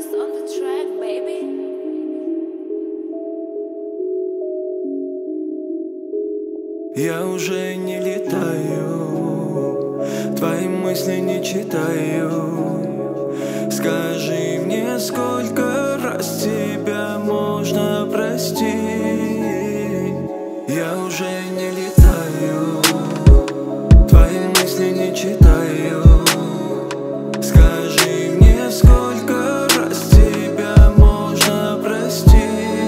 Я уже не летаю, твои мысли не читаю. Скажи мне, сколько раз тебя можно простить? Я уже не летаю, твои мысли не читаю. Скажи мне, сколько раз тебя можно простить?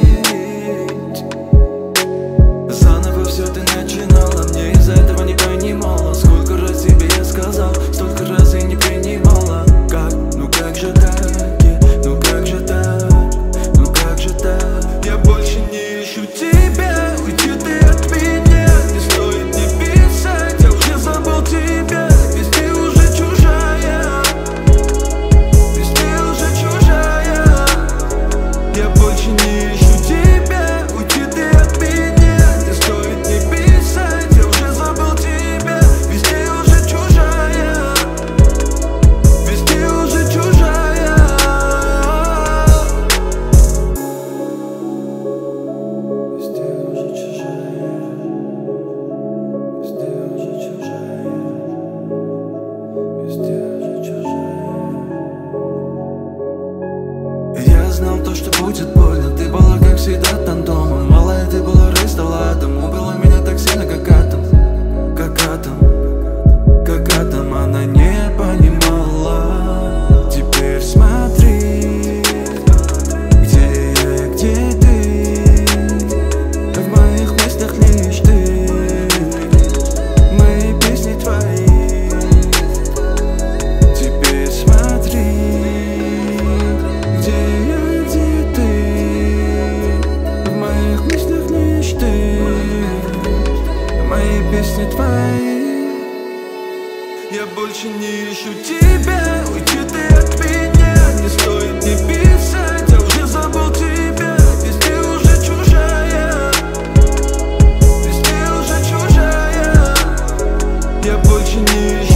Заново все ты начинала, мне из-за этого не понимала. Сколько раз тебе я сказал, столько раз и не принимала. Как, ну как же так, ну как же так, ну как же так? Я больше не ищу тебя, уйди ты от меня. Не стоит мне писать, я уже забыл тебя. Ведь ты уже чужая, ведь ты уже чужая. Я больше не ищу тебя, уйди ты от меня. Не стоит мне писать, я уже забыл тебя. Ведь ты уже чужая, ведь ты уже чужая. Ведь ты уже чужая, ведь ты уже чужая, ведь ты уже чужая. Я знал то, что будет больно. Ты была как всегда там дома. Малая, ты была ресталатом. Убила меня так сильно, как атом. Как атом, как атом. Она не понимала. Теперь смотри, где я и где ты. В моих мыслях лишь ты. Мои песни твои. Теперь смотри, где я и где ты. В моих мыслях лишь ты. Мои песни твои. Я больше не ищу тебя, уйди ты от меня. Не стоит мне писать, я уже забыл тебя. Ведь ты уже чужая, ведь ты уже чужая. Я больше не ищу